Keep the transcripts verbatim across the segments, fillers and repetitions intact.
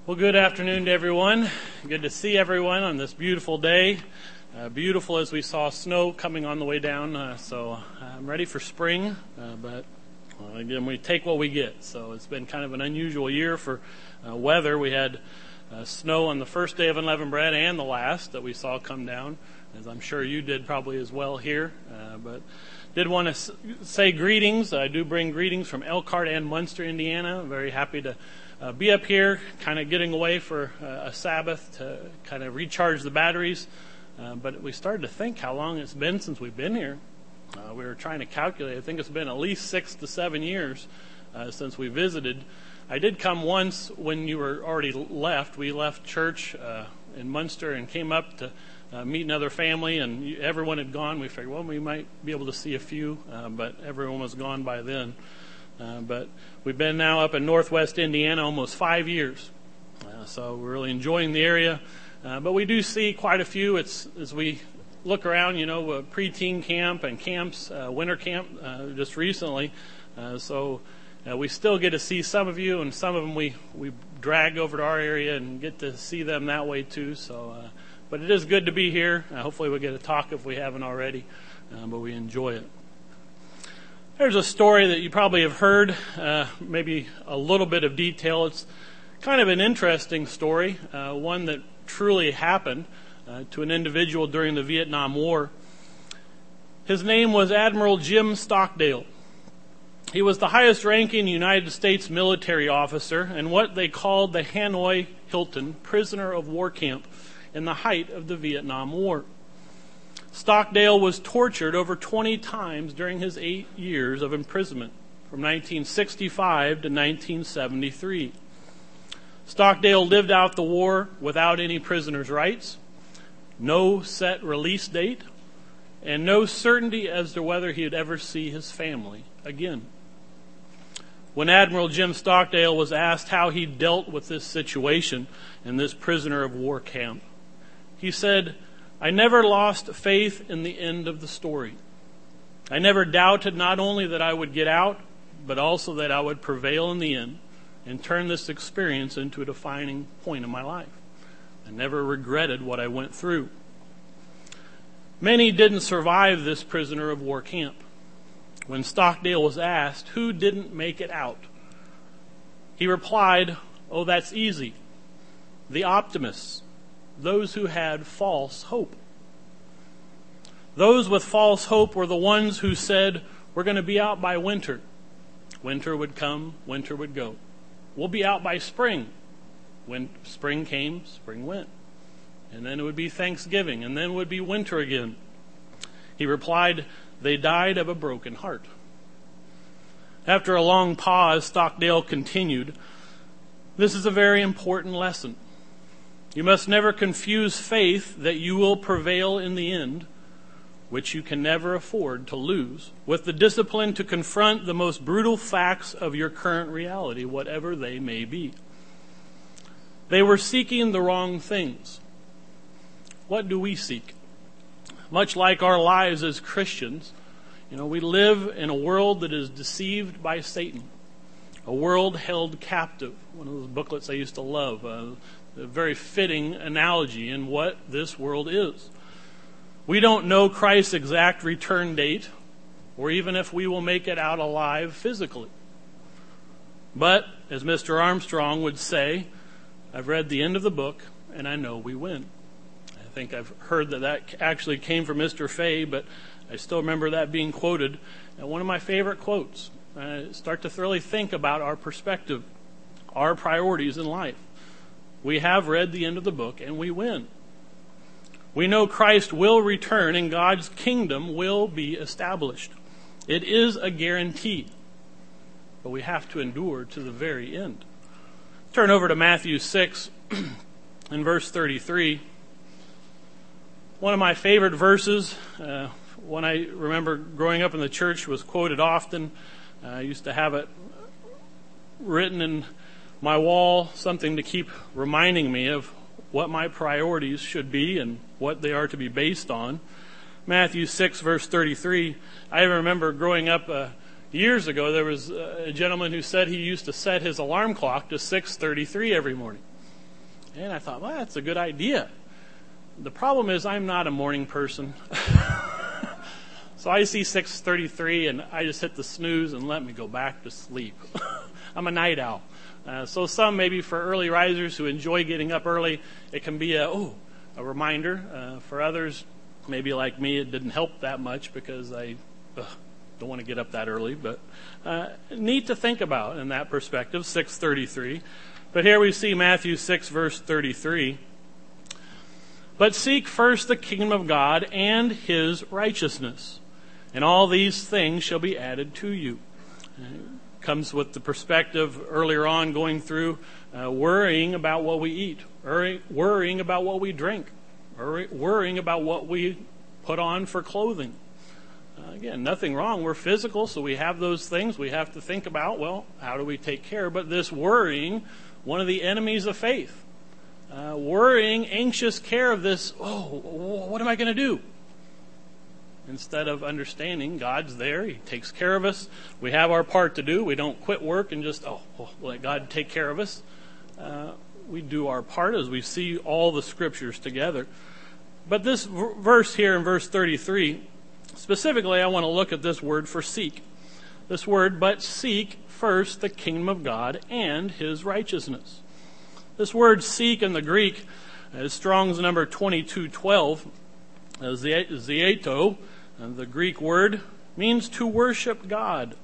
Well, good afternoon to everyone. Good to see everyone on this beautiful day. Uh, beautiful as we saw snow coming on the way down. Uh, so I'm ready for spring, uh, but well, again, we take what we get. So it's been kind of an unusual year for uh, weather. We had uh, snow on the first day of Unleavened Bread and the last that we saw come down, as I'm sure you did probably as well here. Uh, but did want to s- say greetings. I do bring greetings from Elkhart and Munster, Indiana. I'm very happy to Uh, be up here, kind of getting away for uh, a Sabbath to kind of recharge the batteries. Uh, but we started to think how long it's been since we've been here. Uh, we were trying to calculate. I think it's been at least six to seven years uh, since we visited. I did come once when you were already left. We left church uh, in Munster and came up to uh, meet another family, and you, everyone had gone. We figured, well, we might be able to see a few, uh, but everyone was gone by then. Uh, but we've been now up in northwest Indiana almost five years. Uh, so we're really enjoying the area. Uh, but we do see quite a few. It's as we look around, you know, uh, preteen camp and camps, uh, winter camp uh, just recently. Uh, so uh, we still get to see some of you, and some of them we, we drag over to our area and get to see them that way too. So, uh, but it is good to be here. Uh, hopefully we'll get to talk if we haven't already, uh, but we enjoy it. There's a story that you probably have heard, uh, maybe a little bit of detail. It's kind of an interesting story, uh, one that truly happened uh, to an individual during the Vietnam War. His name was Admiral Jim Stockdale. He was the highest-ranking United States military officer in what they called the Hanoi Hilton prisoner of war camp in the height of the Vietnam War. Stockdale was tortured over twenty times during his eight years of imprisonment, from nineteen sixty-five to nineteen seventy-three. Stockdale lived out the war without any prisoner's rights, no set release date, and no certainty as to whether he would ever see his family again. When Admiral Jim Stockdale was asked how he dealt with this situation in this prisoner of war camp, he said, "I never lost faith in the end of the story. I never doubted not only that I would get out, but also that I would prevail in the end and turn this experience into a defining point in my life. I never regretted what I went through." Many didn't survive this prisoner of war camp. When Stockdale was asked who didn't make it out, he replied, "Oh, that's easy. The optimists. Those who had false hope." Those with false hope were the ones who said, "We're going to be out by winter." Winter would come, winter would go. "We'll be out by spring." When spring came, spring went. And then it would be Thanksgiving, and then it would be winter again. He replied, "They died of a broken heart." After a long pause, Stockdale continued, "This is a very important lesson. You must never confuse faith that you will prevail in the end, which you can never afford to lose, with the discipline to confront the most brutal facts of your current reality, whatever they may be." They were seeking the wrong things. What do we seek? Much like our lives as Christians, you know, we live in a world that is deceived by Satan, a world held captive. One of those booklets I used to love, uh, a very fitting analogy in what this world is. We don't know Christ's exact return date, or even if we will make it out alive physically. But, as Mister Armstrong would say, I've read the end of the book, and I know we win. I think I've heard that that actually came from Mister Fay, but I still remember that being quoted. And one of my favorite quotes. I start to really think about our perspective, our priorities in life. We have read the end of the book, and we win. We know Christ will return, and God's kingdom will be established. It is a guarantee, but we have to endure to the very end. Turn over to Matthew six and verse thirty-three. One of my favorite verses, uh, one I remember growing up in the church, was quoted often. Uh, I used to have it written in my wall, something to keep reminding me of what my priorities should be and what they are to be based on. Matthew six, verse thirty-three. I remember growing up uh, years ago, there was a gentleman who said he used to set his alarm clock to six thirty-three every morning. And I thought, well, that's a good idea. The problem is I'm not a morning person. So I see six thirty-three and I just hit the snooze and let me go back to sleep. I'm a night owl. Uh, so some maybe for early risers who enjoy getting up early, it can be a, oh, a reminder. Uh, for others, maybe like me, it didn't help that much because I ugh, don't want to get up that early. But uh, neat to think about in that perspective, six thirty-three. But here we see Matthew six, verse thirty-three. But seek first the kingdom of God and his righteousness, and all these things shall be added to you. It comes with the perspective earlier on going through uh, worrying about what we eat, worry, worrying about what we drink, worry, worrying about what we put on for clothing. Uh, again, nothing wrong. We're physical, so we have those things we have to think about. Well, how do we take care? But this worrying, one of the enemies of faith. Uh, worrying, anxious care of this, oh, what am I going to do? Instead of understanding God's there, he takes care of us. We have our part to do. We don't quit work and just, oh, well, let God take care of us. Uh, we do our part as we see all the scriptures together. But this v- verse here in verse thirty-three, specifically I want to look at this word for seek. This word, but seek first the kingdom of God and his righteousness. This word seek in the Greek is Strong's number twenty-two twelve. Zeato, the Greek word, means to worship God.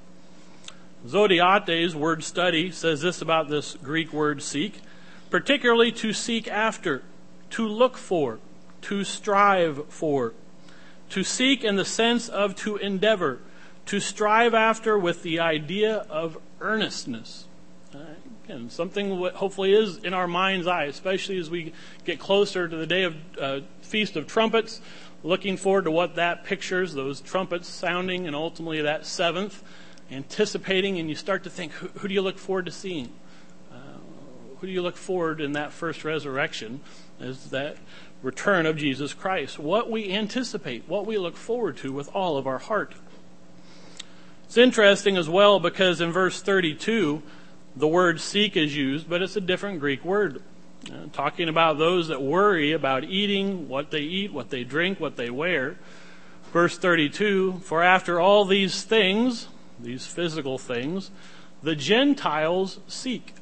Zodiates word study says this about this Greek word seek, particularly to seek after, to look for, to strive for. To seek in the sense of to endeavor, to strive after with the idea of earnestness. And something what hopefully is in our mind's eye, especially as we get closer to the day of uh, Feast of Trumpets, looking forward to what that pictures, those trumpets sounding, and ultimately that seventh, anticipating, and you start to think, who, who do you look forward to seeing? Uh, who do you look forward in that first resurrection as that return of Jesus Christ? What we anticipate, what we look forward to with all of our heart. It's interesting as well because in verse thirty-two, the word seek is used, but it's a different Greek word. Uh, talking about those that worry about eating, what they eat, what they drink, what they wear. Verse thirty-two, for after all these things, these physical things, the Gentiles seek.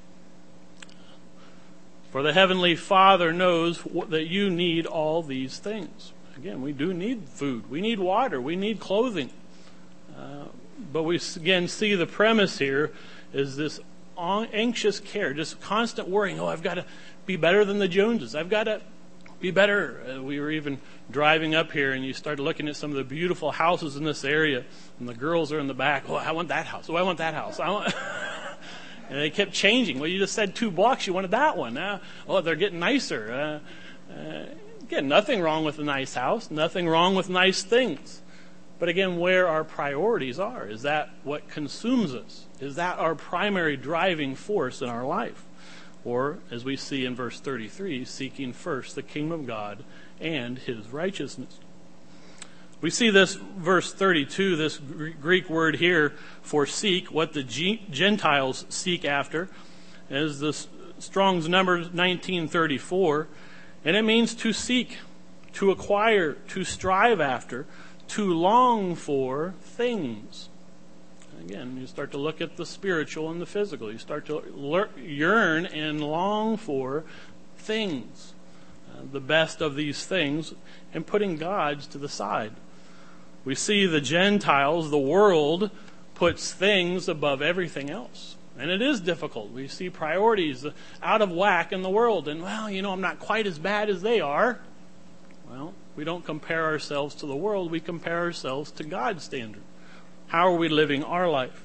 For the Heavenly Father knows that you need all these things. Again, we do need food. We need water. We need clothing. Uh, but we again see the premise here is this anxious care, just constant worrying. Oh, I've got to be better than the Joneses. I've got to be better. Uh, we were even driving up here, and you started looking at some of the beautiful houses in this area, and the girls are in the back. Oh, I want that house. Oh, I want that house. I want. And they kept changing. Well, you just said two blocks. You wanted that one. Uh, oh, they're getting nicer. Uh, uh, again, nothing wrong with a nice house. Nothing wrong with nice things. But again, where our priorities are. Is that what consumes us? Is that our primary driving force in our life? Or, as we see in verse thirty-three, seeking first the kingdom of God and his righteousness. We see this verse thirty-two, this Greek word here for seek, what the Gentiles seek after, is the Strong's number nineteen thirty-four, and it means to seek, to acquire, to strive after, to long for things. Again, you start to look at the spiritual and the physical. You start to learn, yearn and long for things, uh, the best of these things, and putting God's to the side. We see the Gentiles, the world, puts things above everything else. And it is difficult. We see priorities out of whack in the world. And, well, you know, I'm not quite as bad as they are. Well, we don't compare ourselves to the world. We compare ourselves to God's standard. How are we living our life?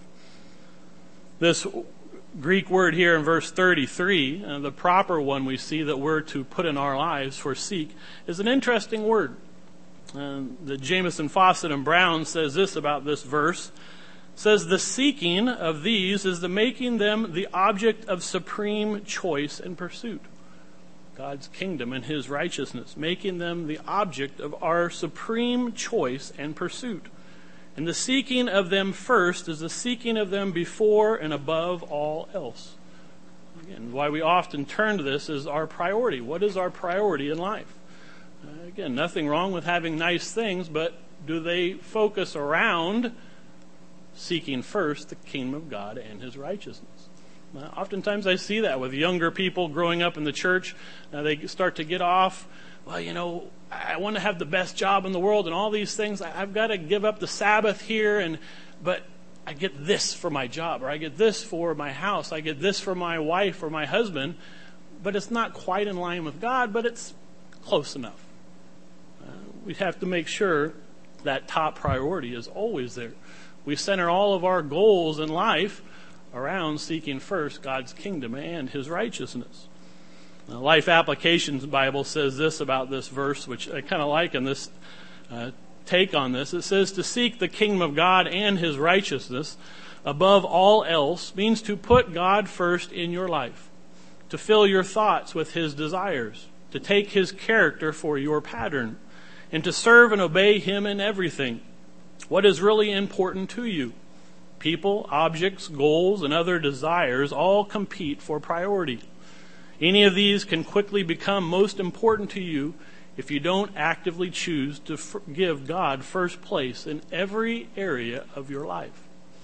This Greek word here in verse thirty-three, uh, the proper one we see that we're to put in our lives for seek, is an interesting word. Uh, the Jamieson, Fawcett, and Brown says this about this verse. It says, the seeking of these is the making them the object of supreme choice and pursuit. God's kingdom and his righteousness, making them the object of our supreme choice and pursuit. And the seeking of them first is the seeking of them before and above all else. Again, why we often turn to this is our priority. What is our priority in life? Uh, again, nothing wrong with having nice things, but do they focus around seeking first the kingdom of God and His righteousness? Uh, oftentimes I see that with younger people growing up in the church. Uh, they start to get off, well, you know, I want to have the best job in the world and all these things. I, I've got to give up the Sabbath here, and but I get this for my job, or I get this for my house, I get this for my wife or my husband, but it's not quite in line with God, but it's close enough. Uh, we have to make sure that top priority is always there. We center all of our goals in life around seeking first God's kingdom and His righteousness. The Life Applications Bible says this about this verse, which I kind of like in this uh, take on this. It says, to seek the kingdom of God and His righteousness above all else means to put God first in your life, to fill your thoughts with His desires, to take His character for your pattern, and to serve and obey Him in everything. What is really important to you? People, objects, goals, and other desires all compete for priority. Any of these can quickly become most important to you if you don't actively choose to give God first place in every area of your life.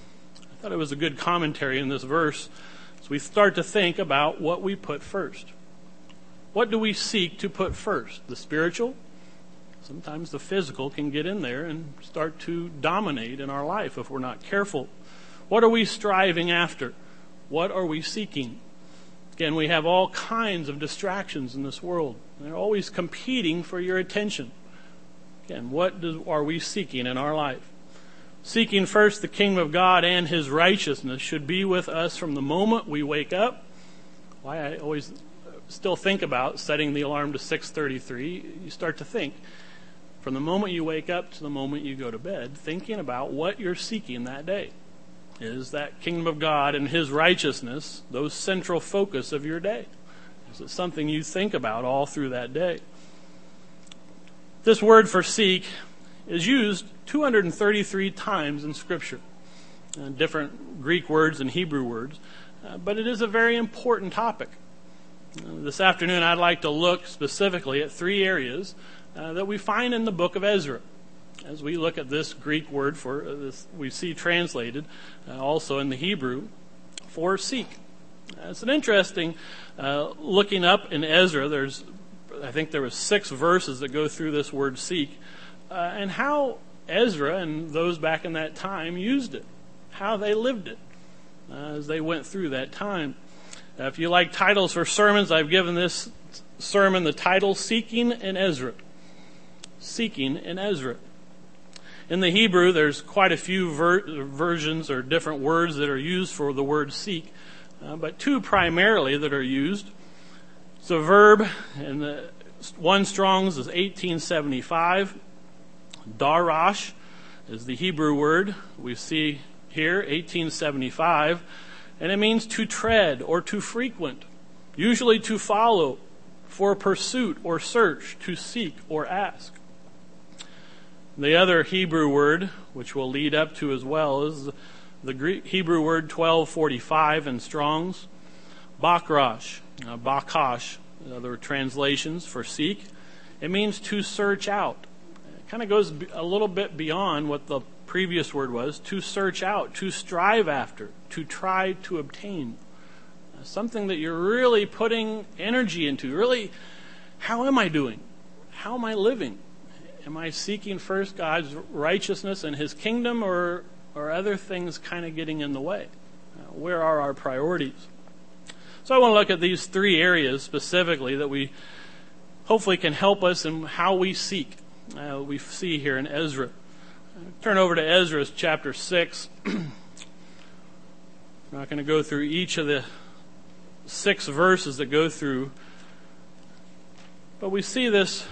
I thought it was a good commentary in this verse as we start to think about what we put first. What do we seek to put first? The spiritual? Sometimes the physical can get in there and start to dominate in our life if we're not careful. What are we striving after? What are we seeking? Again, we have all kinds of distractions in this world. They're always competing for your attention. Again, what do, are we seeking in our life? Seeking first the kingdom of God and His righteousness should be with us from the moment we wake up. Why I always still think about setting the alarm to six thirty-three. You start to think, from the moment you wake up to the moment you go to bed, thinking about what you're seeking that day. Is that kingdom of God and His righteousness those central focus of your day? Is it something you think about all through that day? This word for seek is used two hundred thirty-three times in Scripture. Uh, different Greek words and Hebrew words. Uh, but it is a very important topic. Uh, this afternoon I'd like to look specifically at three areas uh, that we find in the book of Ezra. As we look at this Greek word for uh, this, we see translated uh, also in the Hebrew for seek. Uh, it's an interesting uh, looking up in Ezra. There's, I think there was six verses that go through this word seek, uh, and how Ezra and those back in that time used it, how they lived it uh, as they went through that time. Uh, if you like titles for sermons, I've given this sermon the title "Seeking in Ezra." Seeking in Ezra. In the Hebrew, there's quite a few ver- versions or different words that are used for the word seek, uh, but two primarily that are used. It's a verb, and the one Strong's is eighteen seventy-five. Darash is the Hebrew word we see here, eighteen seventy-five, and it means to tread or to frequent, usually to follow, for pursuit or search, to seek or ask. The other Hebrew word, which we'll lead up to as well, is the Greek Hebrew word twelve forty-five in Strong's, bakrash, uh, bakash, other translations for seek. It means to search out. It kind of goes a little bit beyond what the previous word was, to search out, to strive after, to try to obtain. Uh, something that you're really putting energy into. Really, how am I doing? How am I living? Am I seeking first God's righteousness and His kingdom, or are other things kind of getting in the way? Uh, where are our priorities? So I want to look at these three areas specifically that we hopefully can help us in how we seek. Uh, we see here in Ezra. Uh, turn over to Ezra chapter six. I'm not going to go through each of the six verses that go through, but we see this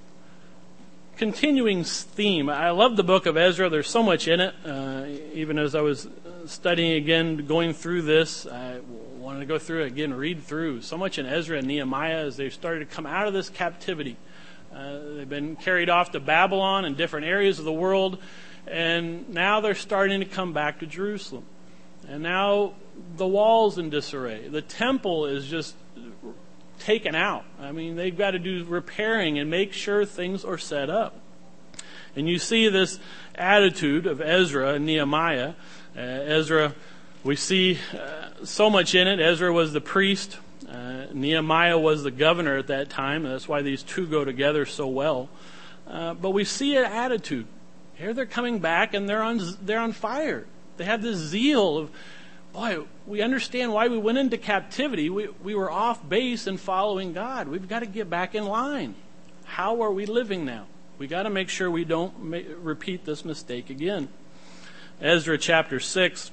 continuing theme. I love the book of Ezra. There's so much in it. Uh, even as I was studying again, going through this, I wanted to go through it again, read through. So much in Ezra and Nehemiah as they've started to come out of this captivity. Uh, they've been carried off to Babylon and different areas of the world, and now they're starting to come back to Jerusalem. And now the wall's in disarray. The temple is just taken out. I mean, they've got to do repairing and make sure things are set up. And you see this attitude of Ezra and Nehemiah. Uh, Ezra, we see uh, so much in it. Ezra was the priest. Uh, Nehemiah was the governor at that time. And that's why these two go together so well. Uh, but we see an attitude. Here they're coming back and they're on they're on fire. They have this zeal of, boy, we understand why we went into captivity. We we were off base in following God. We've got to get back in line. How are we living now? We got to make sure we don't ma- repeat this mistake again. Ezra chapter six.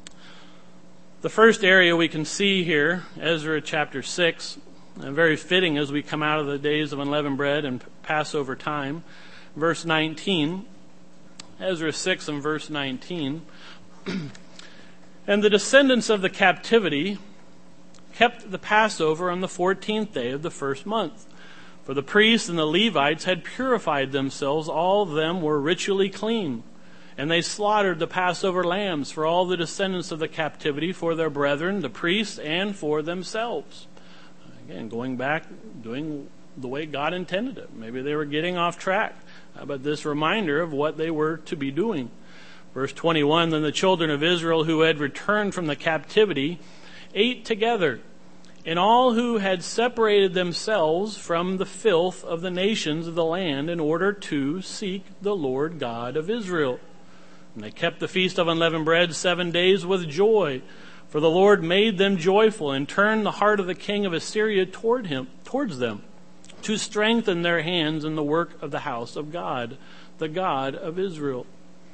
The first area we can see here, Ezra chapter six, and very fitting as we come out of the days of unleavened bread and Passover time. Verse nineteen. Ezra six and verse nineteen. And the descendants of the captivity kept the Passover on the fourteenth day of the first month. For the priests and the Levites had purified themselves. All of them were ritually clean. And they slaughtered the Passover lambs for all the descendants of the captivity, for their brethren, the priests, and for themselves. Again, going back, doing the way God intended it. Maybe they were getting off track. Uh, but this reminder of what they were to be doing. Verse twenty-one, then the children of Israel who had returned from the captivity ate together, and all who had separated themselves from the filth of the nations of the land in order to seek the Lord God of Israel. And they kept the feast of unleavened bread seven days with joy, for the Lord made them joyful and turned the heart of the king of Assyria toward him, towards them, to strengthen their hands in the work of the house of God, the God of Israel.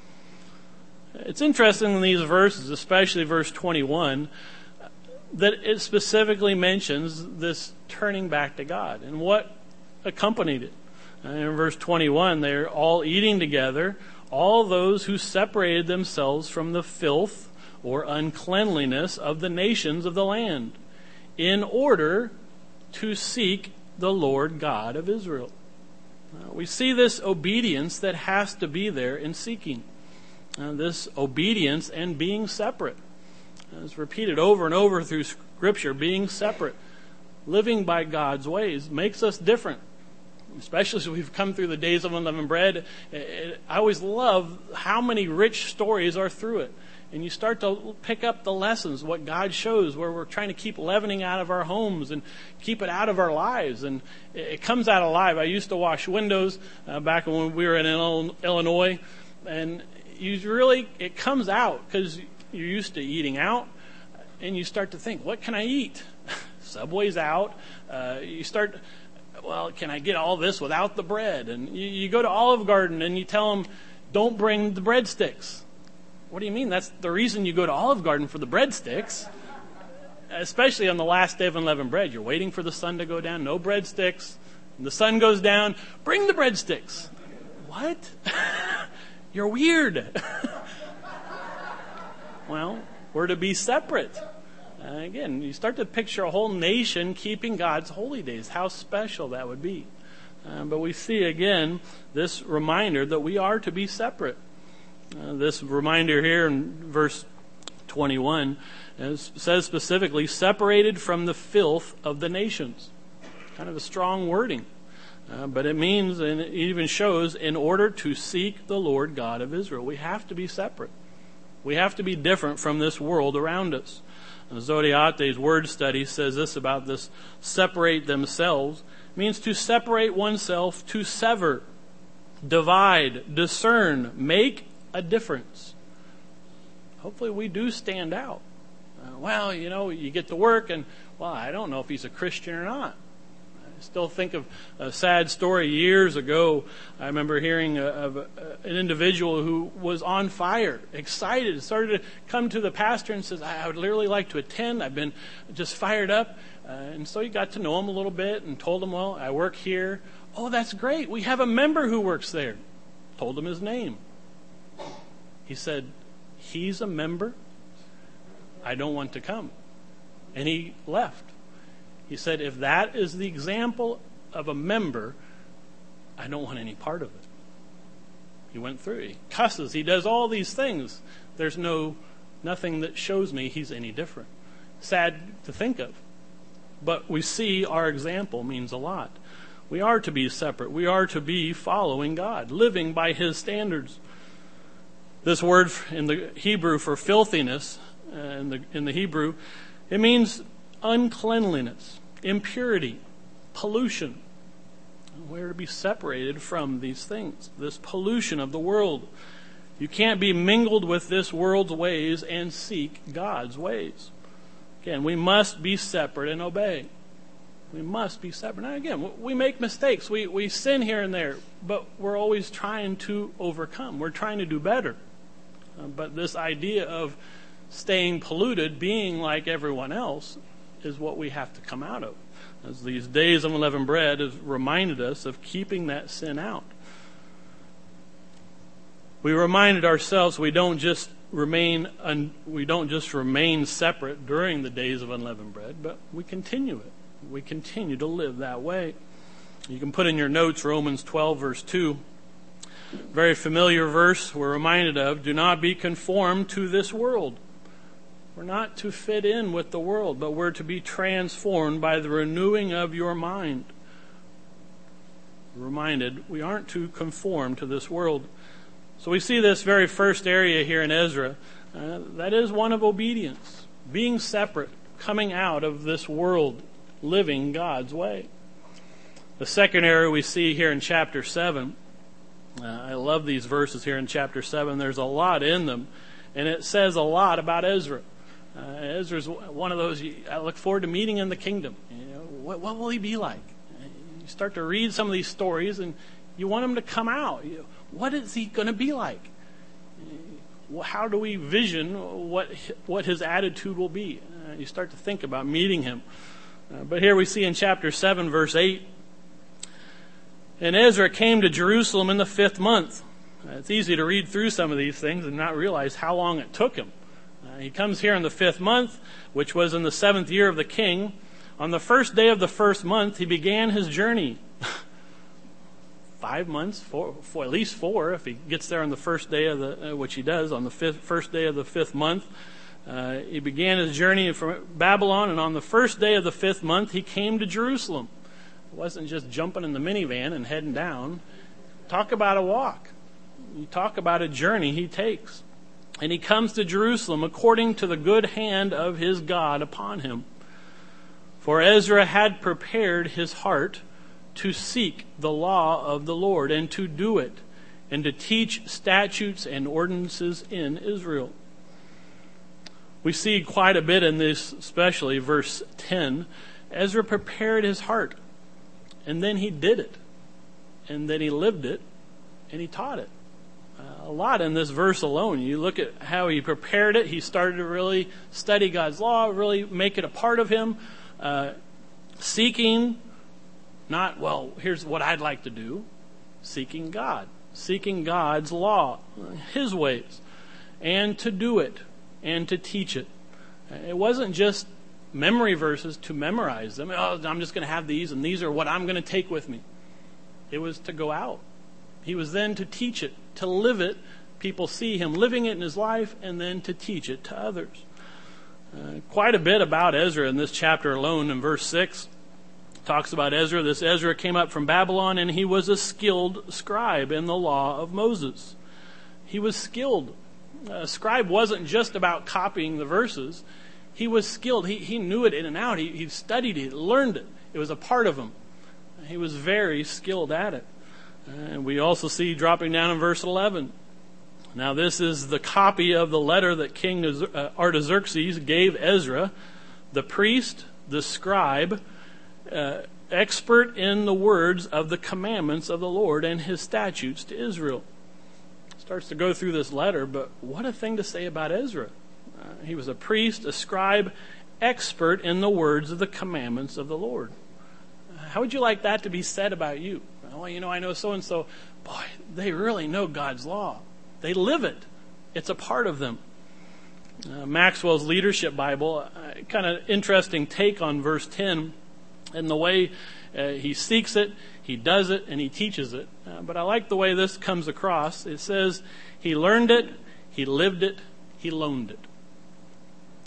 It's interesting in these verses, especially verse twenty-one, that it specifically mentions this turning back to God and what accompanied it. And in verse twenty-one, they're all eating together, all those who separated themselves from the filth or uncleanliness of the nations of the land, in order to seek the Lord God of Israel. Uh, we see this obedience that has to be there in seeking. Uh, this obedience and being separate. Uh, it's repeated over and over through Scripture, being separate. Living by God's ways makes us different. Especially as we've come through the days of unleavened bread. It, it, I always love how many rich stories are through it. And you start to pick up the lessons, what God shows, where we're trying to keep leavening out of our homes and keep it out of our lives. And it, it comes out alive. I used to wash windows uh, back when we were in Illinois. And you really, it comes out because you're used to eating out. And you start to think, what can I eat? Subway's out. Uh, you start, well, can I get all this without the bread? And you, you go to Olive Garden and you tell them, don't bring the breadsticks. What do you mean? That's the reason you go to Olive Garden, for the breadsticks. Especially on the last day of unleavened bread. You're waiting for the sun to go down. No breadsticks. And the sun goes down. Bring the breadsticks. What? You're weird. Well, we're to be separate. Uh, again, you start to picture a whole nation keeping God's holy days. How special that would be. Uh, but we see again this reminder that we are to be separate. Uh, this reminder here in verse twenty-one is, says specifically, separated from the filth of the nations. Kind of a strong wording. Uh, but it means, and it even shows, in order to seek the Lord God of Israel. We have to be separate. We have to be different from this world around us. Zodhiate's word study says this about this separate themselves. It means to separate oneself, to sever, divide, discern, make a difference. Hopefully we do stand out. Uh, well, you know, you get to work and, well, I don't know if he's a Christian or not. I still think of a sad story years ago. I remember hearing of an individual who was on fire, excited, started to come to the pastor and says, I would literally like to attend. I've been just fired up. Uh, and so he got to know him a little bit and told him, well, I work here. Oh, that's great. We have a member who works there. Told him his name. He said, he's a member. I don't want to come. And he left. He said, if that is the example of a member, I don't want any part of it. He went through. He cusses. He does all these things. There's no Nothing that shows me he's any different. Sad to think of. But we see our example means a lot. We are to be separate. We are to be following God, living by his standards. This word in the Hebrew for filthiness, uh, in the in the Hebrew, it means uncleanliness, impurity, pollution. We're to be separated from these things, this pollution of the world. You can't be mingled with this world's ways and seek God's ways. Again, we must be separate and obey. We must be separate. Now again, we make mistakes. We, we sin here and there, but we're always trying to overcome. We're trying to do better. Uh, but this idea of staying polluted, being like everyone else, is what we have to come out of. As these days of unleavened bread has reminded us of keeping that sin out. We reminded ourselves we don't just remain un, we don't just remain separate during the days of unleavened bread, but we continue it. We continue to live that way. You can put in your notes Romans twelve verse two. Very familiar verse we're reminded of. Do not be conformed to this world. We're not to fit in with the world, but we're to be transformed by the renewing of your mind. We're reminded we aren't to conform to this world. So we see this very first area here in Ezra. Uh, that is one of obedience. Being separate, coming out of this world, living God's way. The second area we see here in chapter seven. Uh, I love these verses here in chapter seven. There's a lot in them, and it says a lot about Ezra. Uh, Ezra's one of those I look forward to meeting in the kingdom. You know, what, what will he be like? You start to read some of these stories, and you want him to come out. You know, what is he going to be like? How do we vision what what his attitude will be? Uh, you start to think about meeting him. Uh, but here we see in chapter seven, verse eight, and Ezra came to Jerusalem in the fifth month. Uh, it's easy to read through some of these things and not realize how long it took him. Uh, he comes here in the fifth month, which was in the seventh year of the king. On the first day of the first month, he began his journey. Five months, four, four, at least four, if he gets there on the first day of the, uh, which he does, on the fifth, first day of the fifth month. Uh, he began his journey from Babylon, and on the first day of the fifth month, he came to Jerusalem. It wasn't just jumping in the minivan and heading down. Talk about a walk. You talk about a journey he takes. And he comes to Jerusalem according to the good hand of his God upon him. For Ezra had prepared his heart to seek the law of the Lord and to do it, and to teach statutes and ordinances in Israel. We see quite a bit in this, especially verse ten. Ezra prepared his heart, and then he did it, and then he lived it, and he taught it. Uh, a lot in this verse alone. You look at how he prepared it. He started to really study God's law, really make it a part of him, uh, seeking, not, well, here's what I'd like to do, seeking God, seeking God's law, his ways, and to do it, and to teach it. It wasn't just memory verses to memorize them. Oh, I'm just going to have these, and these are what I'm going to take with me. It was to go out. He was then to teach it, to live it. People see him living it in his life, and then to teach it to others. Uh, quite a bit about Ezra in this chapter alone. In verse six, talks about Ezra. This Ezra came up from Babylon, and he was a skilled scribe in the law of Moses. He was skilled. A scribe wasn't just about copying the verses. He was skilled. He, he knew it in and out. He, he studied it, learned it. It was a part of him. He was very skilled at it. And we also see dropping down in verse eleven. Now this is the copy of the letter that King Artaxerxes gave Ezra, the priest, the scribe, uh, expert in the words of the commandments of the Lord and his statutes to Israel. Starts to go through this letter, but what a thing to say about Ezra. Uh, he was a priest, a scribe, expert in the words of the commandments of the Lord. How would you like that to be said about you? Well, you know, I know so-and-so. Boy, they really know God's law. They live it. It's a part of them. Uh, Maxwell's Leadership Bible, uh, kind of interesting take on verse ten and the way uh, he seeks it, he does it, and he teaches it. Uh, but I like the way this comes across. It says, he learned it, he lived it, he loaned it.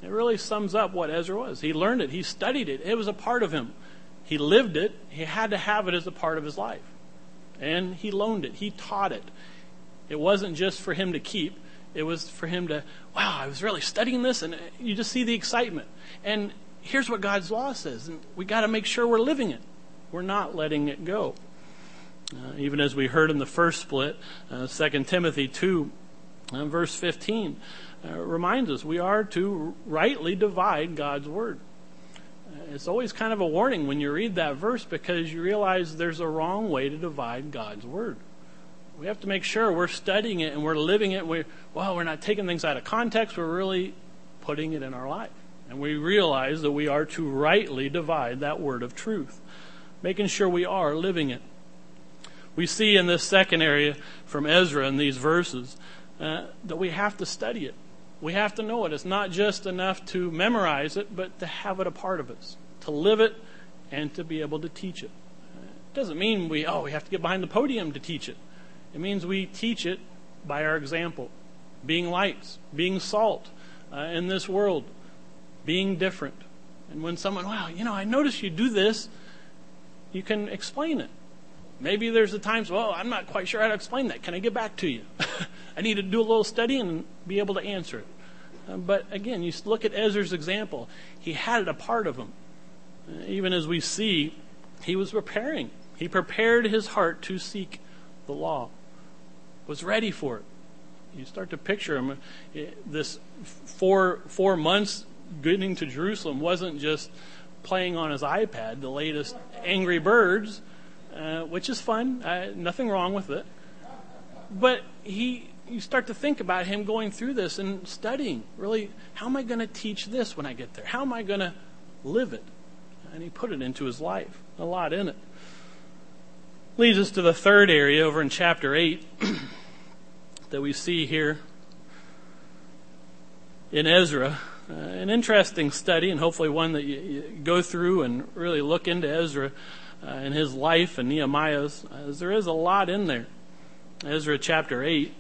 It really sums up what Ezra was. He learned it. He studied it. It was a part of him. He lived it. He had to have it as a part of his life. And he loaned it. He taught it. It wasn't just for him to keep. It was for him to, wow, I was really studying this. And you just see the excitement. And here's what God's law says. And we got to make sure we're living it. We're not letting it go. Uh, even as we heard in the first split, uh, Second Timothy two, uh, verse fifteen, uh, reminds us we are to rightly divide God's word. Uh, it's always kind of a warning when you read that verse because you realize there's a wrong way to divide God's word. We have to make sure we're studying it and we're living it. We're, well, we're not taking things out of context. We're really putting it in our life. And we realize that we are to rightly divide that word of truth, making sure we are living it. We see in this second area from Ezra in these verses uh, that we have to study it. We have to know it. It's not just enough to memorize it, but to have it a part of us, to live it and to be able to teach it. It doesn't mean we, oh, we have to get behind the podium to teach it. It means we teach it by our example, being lights, being salt uh, in this world, being different. And when someone, wow, you know, I noticed you do this, you can explain it. Maybe there's the times, well, I'm not quite sure how to explain that. Can I get back to you? I need to do a little study and be able to answer it. Uh, but again, you look at Ezra's example. He had it a part of him. Uh, even as we see, he was preparing. He prepared his heart to seek the law, was ready for it. You start to picture him. This four, four months getting to Jerusalem wasn't just playing on his iPad, the latest Angry Birds, Uh, which is fun. Uh, nothing wrong with it. But he, you start to think about him going through this and studying. Really, how am I going to teach this when I get there? How am I going to live it? And he put it into his life. A lot in it. Leads us to the third area over in chapter eight that we see here in Ezra. Uh, an interesting study, and hopefully one that you, you go through and really look into Ezra Uh, in his life and Nehemiah's, as there is a lot in there. Ezra chapter eight.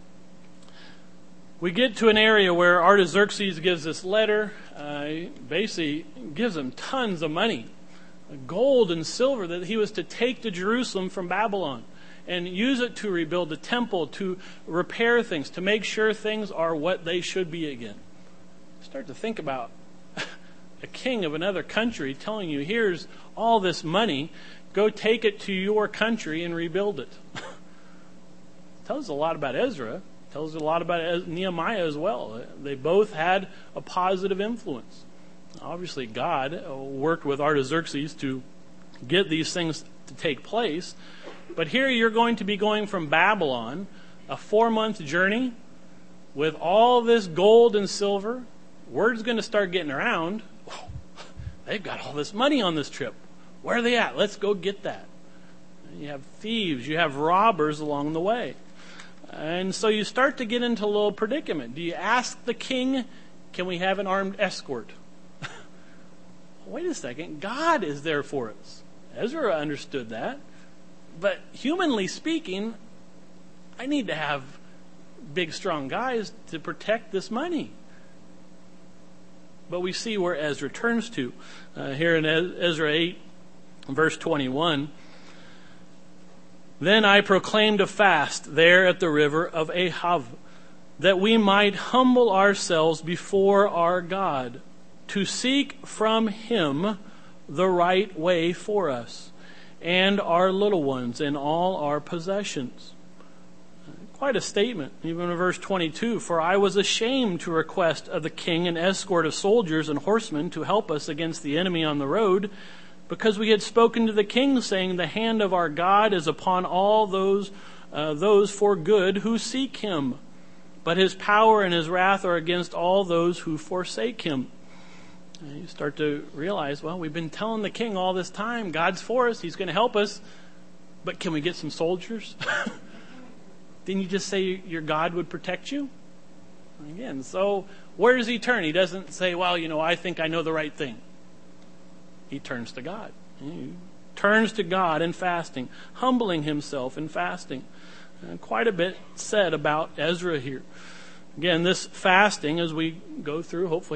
We get to an area where Artaxerxes gives this letter. Uh, basically gives him tons of money, gold and silver, that he was to take to Jerusalem from Babylon and use it to rebuild the temple, to repair things, to make sure things are what they should be again. Start to think about a king of another country telling you, here's all this money, go take it to your country and rebuild it. Tells us a lot about Ezra. Tells us a lot about Nehemiah as well. They both had a positive influence. Obviously, God worked with Artaxerxes to get these things to take place. But here you're going to be going from Babylon, a four-month journey with all this gold and silver. Word's going to start getting around. They've got all this money on this trip. Where are they at? Let's go get that. You have thieves. You have robbers along the way. And so you start to get into a little predicament. Do you ask the king, can we have an armed escort? Wait a second. God is there for us. Ezra understood that. But humanly speaking, I need to have big, strong guys to protect this money. But we see where Ezra turns to. Uh, here in Ezra eight, verse twenty-one. Then I proclaimed a fast there at the river of Ahava, that we might humble ourselves before our God, to seek from him the right way for us, and our little ones, and all our possessions. Quite a statement, even in verse twenty-two. For I was ashamed to request of the king an escort of soldiers and horsemen to help us against the enemy on the road, because we had spoken to the king, saying, the hand of our God is upon all those, uh, those for good who seek him. But his power and his wrath are against all those who forsake him. And you start to realize, well, we've been telling the king all this time, God's for us, he's going to help us, but can we get some soldiers? Didn't you just say your God would protect you? Again, so where does he turn? He doesn't say, well, you know, I think I know the right thing. He turns to God. He turns to God in fasting, humbling himself in fasting. And quite a bit said about Ezra here. Again, this fasting, as we go through, hopefully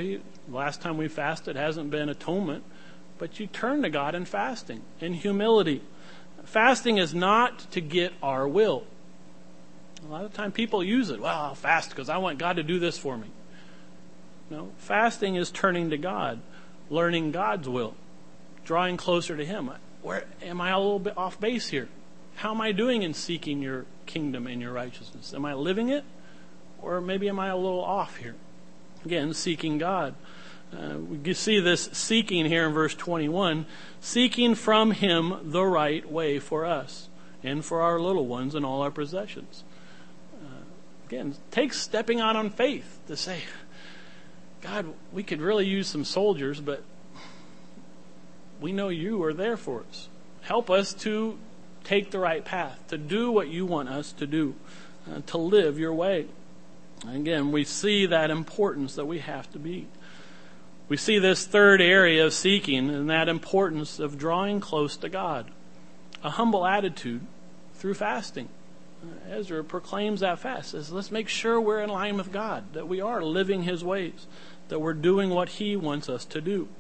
The last time we fasted hasn't been atonement, but you turn to God in fasting, in humility. Fasting is not to get our will. A lot of time people use it. Well, I'll fast because I want God to do this for me. No, fasting is turning to God, learning God's will, drawing closer to Him. Where am I a little bit off base here? How am I doing in seeking your kingdom and your righteousness? Am I living it? Or maybe am I a little off here? Again, seeking God. Uh, we see this seeking here in verse twenty-one, seeking from Him the right way for us and for our little ones and all our possessions. Uh, again, it takes stepping out on faith to say, God, we could really use some soldiers, but we know you are there for us. Help us to take the right path, to do what you want us to do, uh, to live your way. Again, we see that importance that we have to be. We see this third area of seeking and that importance of drawing close to God. A humble attitude through fasting. Uh, Ezra proclaims that fast. Says, let's make sure we're in line with God, that we are living His ways, that we're doing what He wants us to do.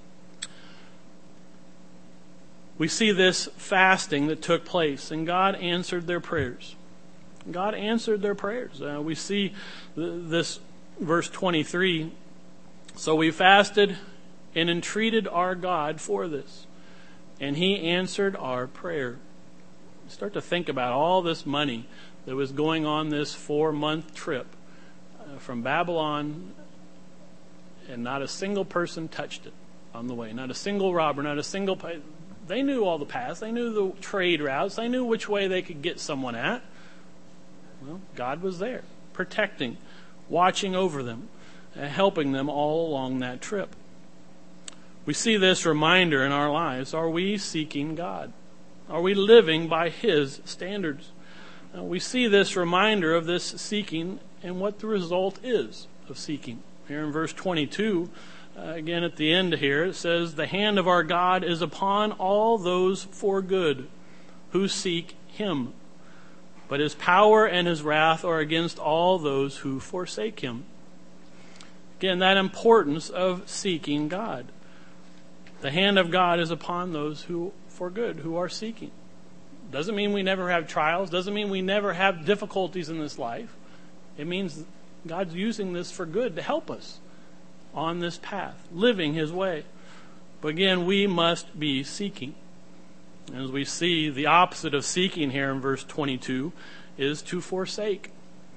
We see this fasting that took place, and God answered their prayers. God answered their prayers. Uh, we see th- this verse twenty-three. So we fasted and entreated our God for this, and He answered our prayer. Start to think about all this money that was going on this four-month trip uh, from Babylon, and not a single person touched it on the way. Not a single robber, not a single... They knew all the paths. They knew the trade routes. They knew which way they could get someone at. Well, God was there, protecting, watching over them, and helping them all along that trip. We see this reminder in our lives. Are we seeking God? Are we living by His standards? Uh, we see this reminder of this seeking and what the result is of seeking. Here in verse twenty-two, uh, again at the end here, it says, the hand of our God is upon all those for good who seek Him. But His power and His wrath are against all those who forsake Him. Again, that importance of seeking God. The hand of God is upon those who, for good, who are seeking. Doesn't mean we never have trials. Doesn't mean we never have difficulties in this life. It means God's using this for good to help us on this path, living His way. But again, we must be seeking. As we see, the opposite of seeking here in verse twenty-two is to forsake.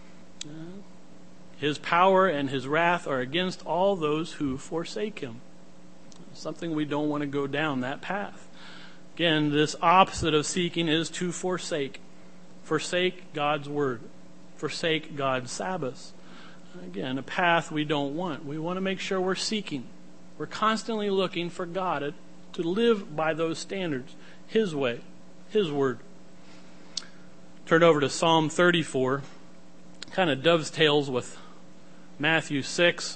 His power and His wrath are against all those who forsake Him. Something we don't want to go down that path. Again, this opposite of seeking is to forsake. Forsake God's word. Forsake God's Sabbaths. Again, a path we don't want. We want to make sure we're seeking. We're constantly looking for God to live by those standards. His way. His word. Turn over to Psalm thirty-four. Kind of dovetails with Matthew six.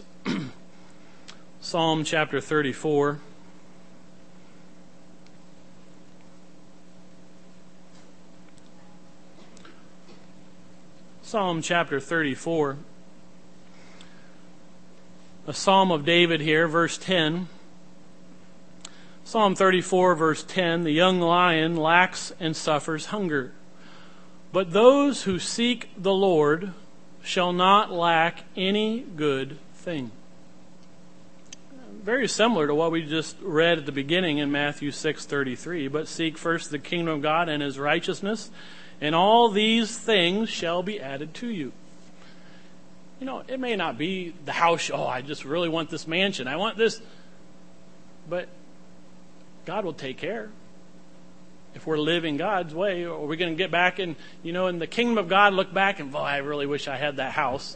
Psalm chapter thirty-four. Psalm chapter thirty-four. A Psalm of David here, verse ten. Psalm thirty-four, verse ten. The young lion lacks and suffers hunger, but those who seek the Lord shall not lack any good thing. Very similar to what we just read at the beginning in Matthew six thirty-three. But seek first the kingdom of God and His righteousness, and all these things shall be added to you. You know, it may not be the house, oh, I just really want this mansion. I want this. But God will take care. If we're living God's way, or we're going to get back and, you know, in the kingdom of God, look back and, oh, I really wish I had that house.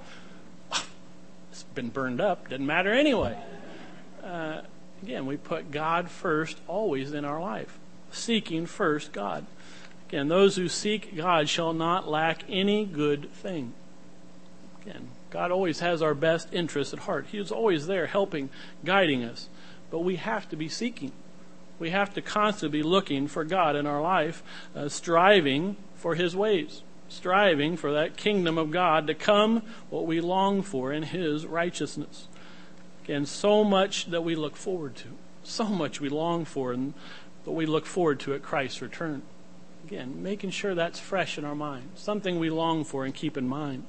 It's been burned up. Doesn't matter anyway. Uh, again, we put God first always in our life. Seeking first God. Again, those who seek God shall not lack any good thing. Again, God always has our best interests at heart. He is always there helping, guiding us. But we have to be seeking. We have to constantly be looking for God in our life, uh, striving for His ways, striving for that kingdom of God to come, what we long for in His righteousness. Again, so much that we look forward to. So much we long for, and but we look forward to at Christ's return. Again, making sure that's fresh in our mind. Something we long for and keep in mind.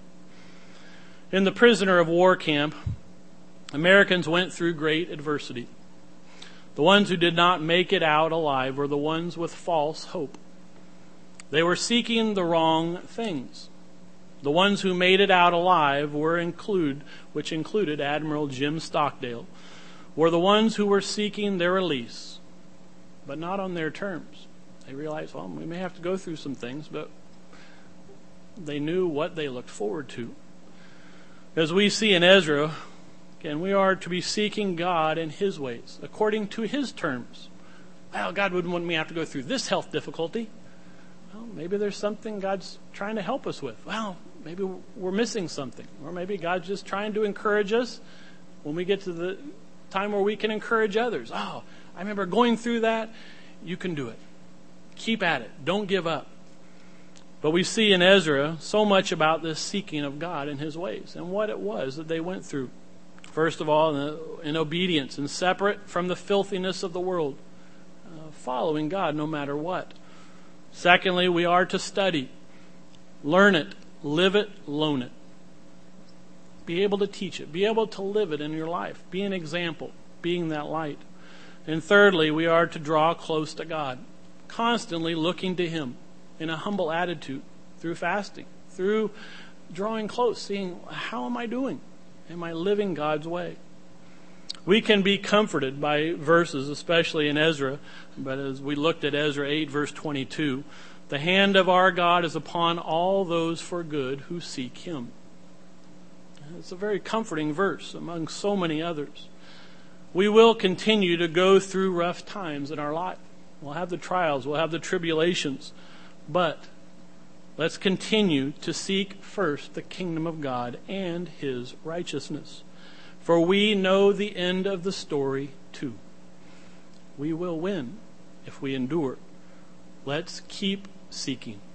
In the prisoner of war camp, Americans went through great adversity. The ones who did not make it out alive were the ones with false hope. They were seeking the wrong things. The ones who made it out alive were include, which included Admiral Jim Stockdale, were the ones who were seeking their release, but not on their terms. They realized, well, we may have to go through some things, but they knew what they looked forward to. As we see in Ezra, again, we are to be seeking God in His ways, according to His terms. Well, God wouldn't want me to have to go through this health difficulty. Well, maybe there's something God's trying to help us with. Well, maybe we're missing something. Or maybe God's just trying to encourage us when we get to the time where we can encourage others. Oh, I remember going through that. You can do it. Keep at it. Don't give up. But we see in Ezra so much about this seeking of God in His ways and what it was that they went through. First of all, in, in obedience and separate from the filthiness of the world, uh, following God no matter what. Secondly, we are to study, learn it, live it, loan it. Be able to teach it. Be able to live it in your life. Be an example, being that light. And thirdly, we are to draw close to God, constantly looking to Him in a humble attitude through fasting, through drawing close, seeing, how am I doing? Am I living God's way? We can be comforted by verses, especially in Ezra, but as we looked at Ezra eight, verse twenty-two, the hand of our God is upon all those for good who seek Him. It's a very comforting verse among so many others. We will continue to go through rough times in our life. We'll have the trials, we'll have the tribulations, but let's continue to seek first the kingdom of God and His righteousness. For we know the end of the story too. We will win if we endure. Let's keep seeking.